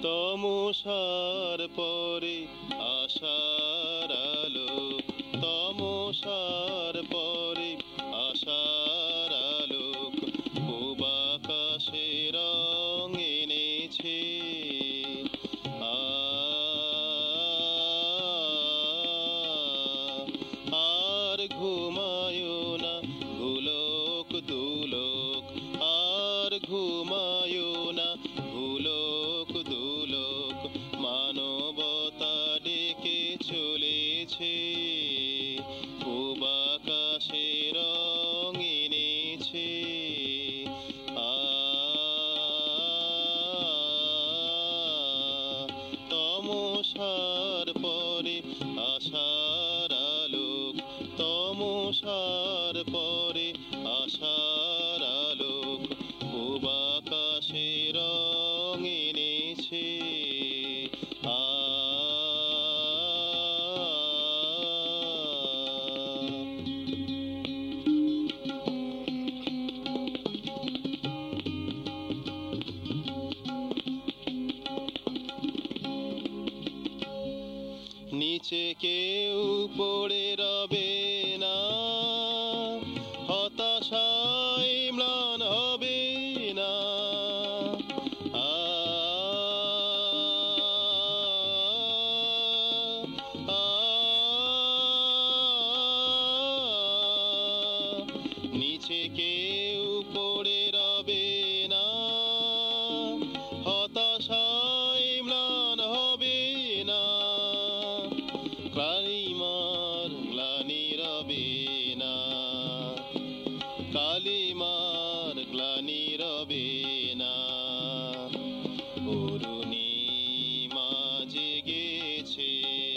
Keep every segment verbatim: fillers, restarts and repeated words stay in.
তমসার পরে আশার আলো, তমসার পরে আশার আলোক পূব আকাশে রং এনেছে। আর ঘুমায়ো না ভুলোক দুলোক, আর ঘুমায়ো না ভুলোক দুলোক, মানবতা ডেকে চলেছে, পূব আকাশে রং এনেছে। তমসার পরে আশার আলোক, তমসার পরে আশার আলোক পূব আকাশে রং এনেছে। আ নিচে কেউ পড়ে রবে না, হতাশায় ম্লান হবে না। আ আ নিচে কেউ পড়ে রবে না, হতাশায় ম্লান হবে না। কালিমার গ্লানি রবে না, কালিমার গ্লানি রবে না। অরুণিমা জেগেছে,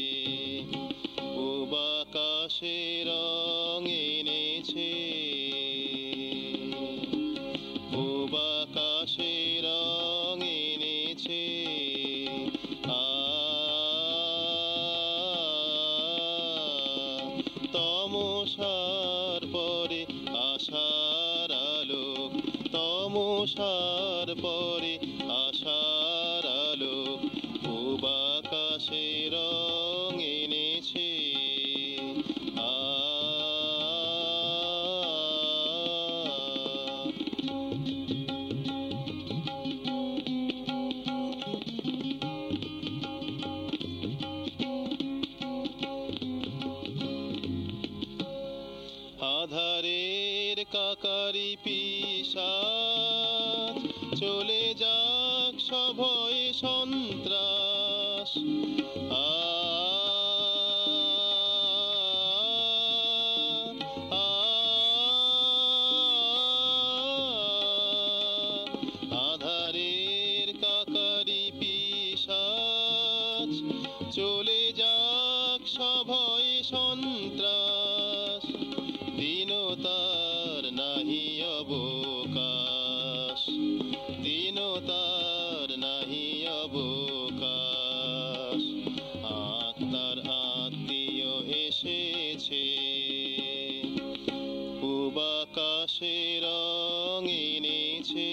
পূব আকাশে রং এনেছে, পূব আকাশে রং এনেছে। আ তমসার পরে আশার আলোক, তমসার পরে আশার আলোক পূব আকাশে রং এনেছে। আ আধারের কাকারি পিশাচ চলে যাক সভয়ে সন্ত্রাস। আ আ আধারের কাকারি পিশাচ চলে যাক সভয়ে সন্ত্রাস। দীনতার নাহি অবকাশ, দীনতার নাহি অবকাশ। আত্মার আত্মীয় এসেছে, পূব আকাশে রং এনেছে,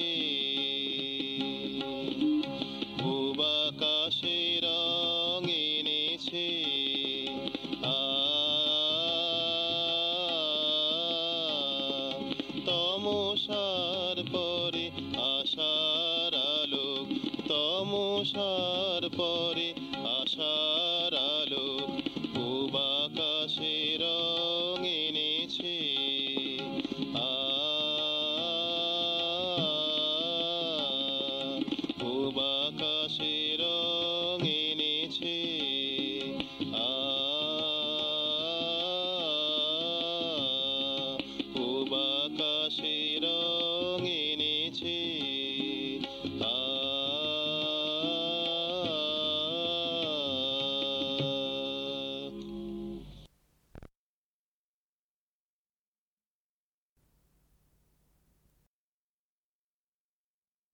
পূব আকাশে রং এনেছে। আ তমসা